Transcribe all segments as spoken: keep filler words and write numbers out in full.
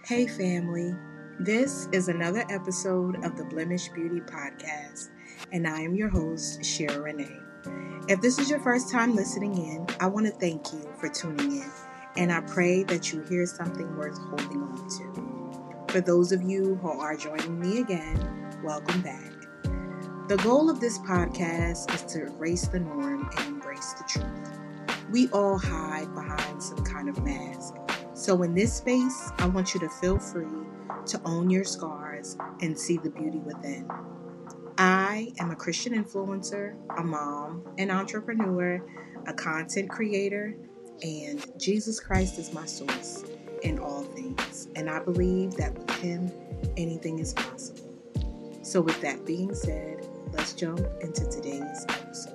Hey, family. This is another episode of the Blemish Beauty Podcast, and I am your host, Shira Renee. If this is your first time listening in, I want to thank you for tuning in, and I pray that you hear something worth holding on to. For those of you who are joining me again, welcome back. The goal of this podcast is to erase the norm and embrace the truth. We all hide behind some kind of mask. So in this space, I want you to feel free to own your scars and see the beauty within. I am a Christian influencer, a mom, an entrepreneur, a content creator, and Jesus Christ is my source in all things. And I believe that with Him, anything is possible. So with that being said, let's jump into today's episode.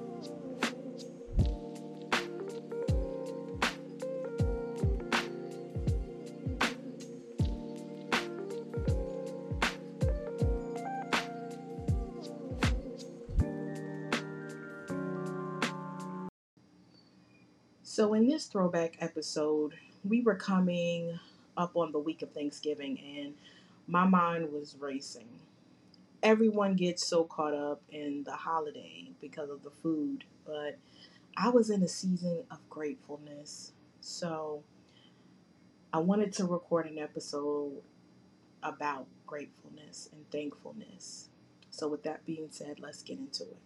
So in this throwback episode, we were coming up on the week of Thanksgiving and my mind was racing. Everyone gets so caught up in the holiday because of the food, but I was in a season of gratefulness. So I wanted to record an episode about gratefulness and thankfulness. So with that being said, let's get into it.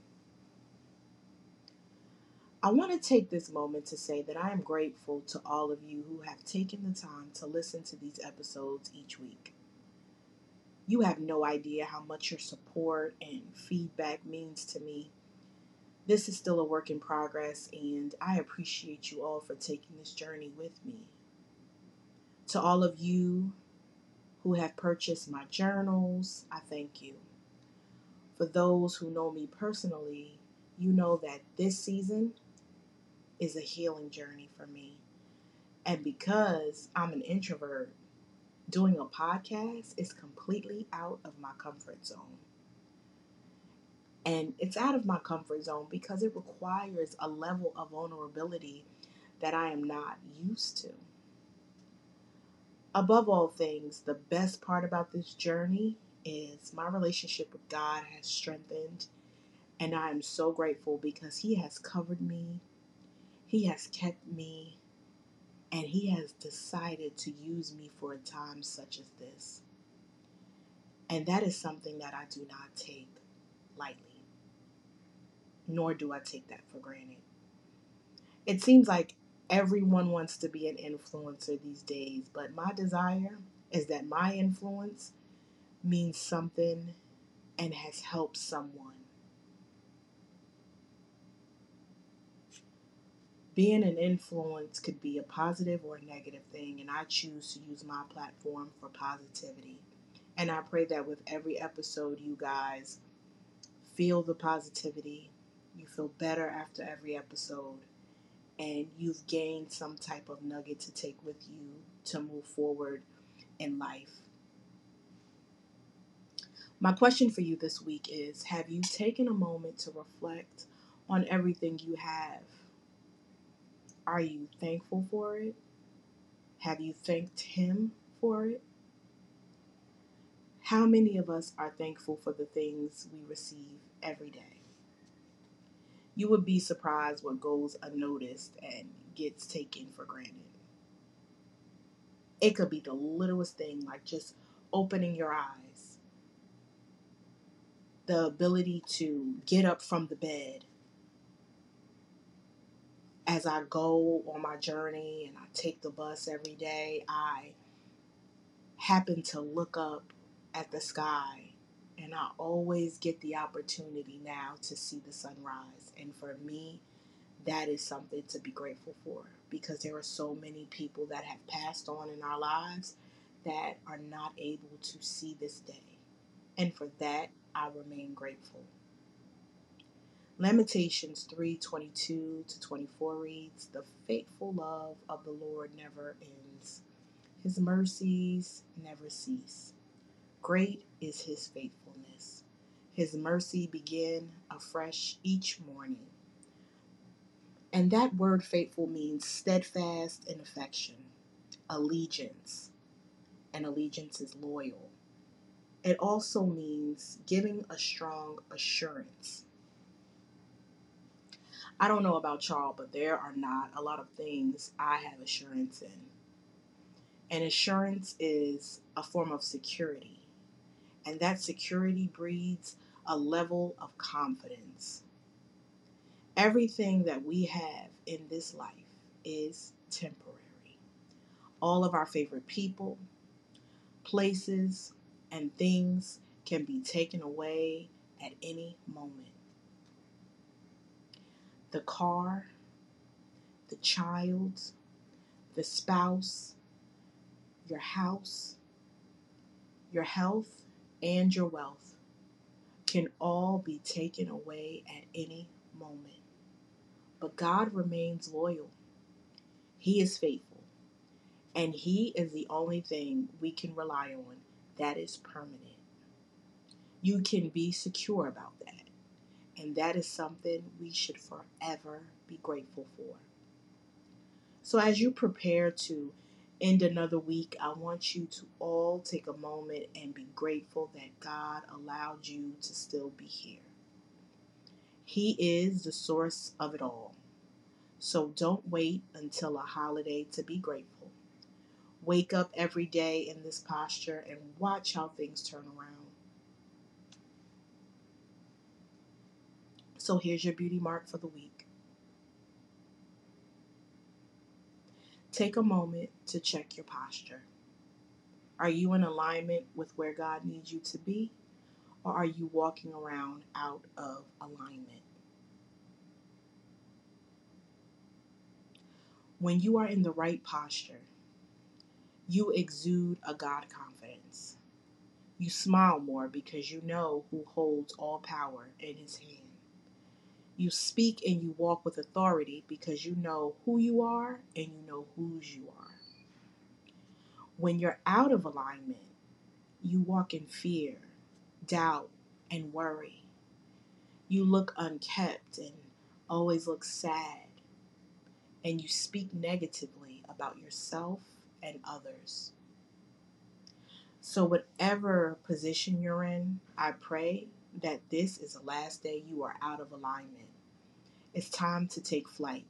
I want to take this moment to say that I am grateful to all of you who have taken the time to listen to these episodes each week. You have no idea how much your support and feedback means to me. This is still a work in progress, and I appreciate you all for taking this journey with me. To all of you who have purchased my journals, I thank you. For those who know me personally, you know that this season is a healing journey for me. And because I'm an introvert, doing a podcast is completely out of my comfort zone. And it's out of my comfort zone because it requires a level of vulnerability that I am not used to. Above all things, the best part about this journey is my relationship with God has strengthened, and I am so grateful because He has covered me, He has kept me, and He has decided to use me for a time such as this. And that is something that I do not take lightly, nor do I take that for granted. It seems like everyone wants to be an influencer these days, but my desire is that my influence means something and has helped someone. Being an influence could be a positive or a negative thing, and I choose to use my platform for positivity. And I pray that with every episode, you guys feel the positivity, you feel better after every episode, and you've gained some type of nugget to take with you to move forward in life. My question for you this week is, have you taken a moment to reflect on everything you have? Are you thankful for it? Have you thanked Him for it? How many of us are thankful for the things we receive every day? You would be surprised what goes unnoticed and gets taken for granted. It could be the littlest thing, like just opening your eyes, the ability to get up from the bed. As I go on my journey and I take the bus every day, I happen to look up at the sky, and I always get the opportunity now to see the sunrise. And for me, that is something to be grateful for, because there are so many people that have passed on in our lives that are not able to see this day. And for that, I remain grateful. Lamentations three twenty-two to twenty-four reads, "The faithful love of the Lord never ends. His mercies never cease. Great is His faithfulness. His mercy begin afresh each morning." And that word faithful means steadfast in affection, allegiance, and allegiance is loyal. It also means giving a strong assurance. I don't know about y'all, but there are not a lot of things I have assurance in. And assurance is a form of security. And that security breeds a level of confidence. Everything that we have in this life is temporary. All of our favorite people, places, and things can be taken away at any moment. The car, the child, the spouse, your house, your health, and your wealth can all be taken away at any moment. But God remains loyal. He is faithful. And He is the only thing we can rely on that is permanent. You can be secure about that. And that is something we should forever be grateful for. So as you prepare to end another week, I want you to all take a moment and be grateful that God allowed you to still be here. He is the source of it all. So don't wait until a holiday to be grateful. Wake up every day in this posture and watch how things turn around. So here's your beauty mark for the week. Take a moment to check your posture. Are you in alignment with where God needs you to be? Or are you walking around out of alignment? When you are in the right posture, you exude a God confidence. You smile more because you know who holds all power in His hand. You speak and you walk with authority because you know who you are and you know whose you are. When you're out of alignment, you walk in fear, doubt, and worry. You look unkept and always look sad. And you speak negatively about yourself and others. So whatever position you're in, I pray that this is the last day you are out of alignment. It's time to take flight.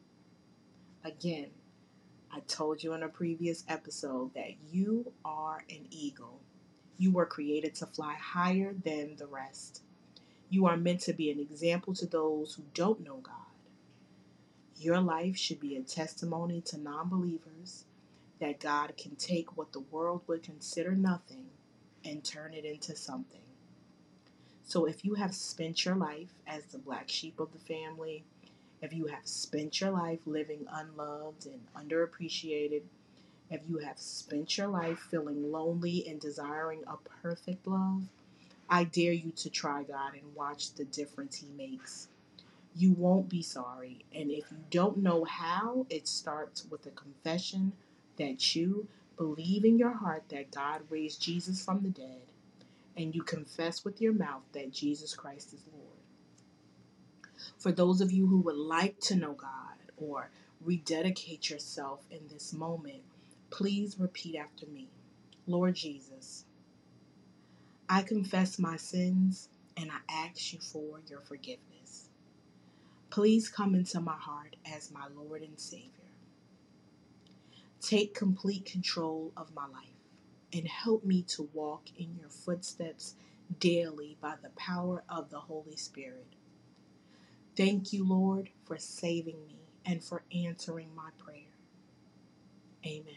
Again, I told you in a previous episode that you are an eagle. You were created to fly higher than the rest. You are meant to be an example to those who don't know God. Your life should be a testimony to non-believers that God can take what the world would consider nothing and turn it into something. So if you have spent your life as the black sheep of the family, if you have spent your life living unloved and underappreciated, if you have spent your life feeling lonely and desiring a perfect love, I dare you to try God and watch the difference He makes. You won't be sorry. And if you don't know how, it starts with a confession that you believe in your heart that God raised Jesus from the dead, and you confess with your mouth that Jesus Christ is Lord. For those of you who would like to know God or rededicate yourself in this moment, please repeat after me. Lord Jesus, I confess my sins and I ask you for your forgiveness. Please come into my heart as my Lord and Savior. Take complete control of my life and help me to walk in your footsteps daily by the power of the Holy Spirit. Thank you, Lord, for saving me and for answering my prayer. Amen.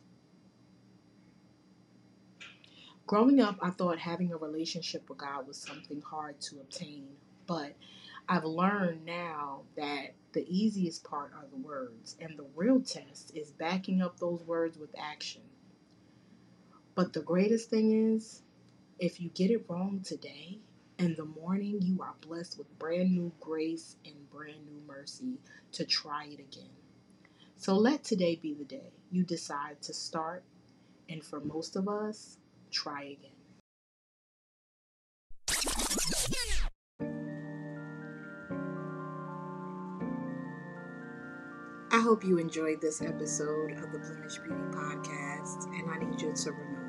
Growing up, I thought having a relationship with God was something hard to obtain, but I've learned now that the easiest part are the words, and the real test is backing up those words with action. But the greatest thing is, if you get it wrong today, in the morning you are blessed with brand new grace and brand new mercy to try it again. So let today be the day you decide to start, and for most of us, try again. I hope you enjoyed this episode of the Blemish Beauty Podcast, and I need you to remember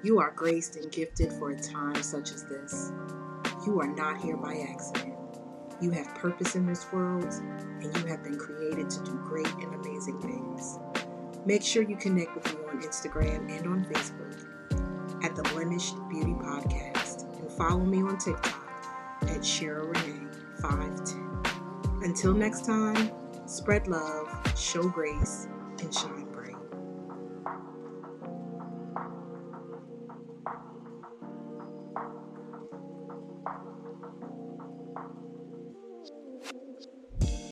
You are graced and gifted for a time such as this. You are not here by accident. You have purpose in this world, and you have been created to do great and amazing things. Make sure you connect with me on Instagram and on Facebook at the Blemished Beauty Podcast, and follow me on TikTok at Shara Renee five ten. Until next time, spread love, show grace, and shine.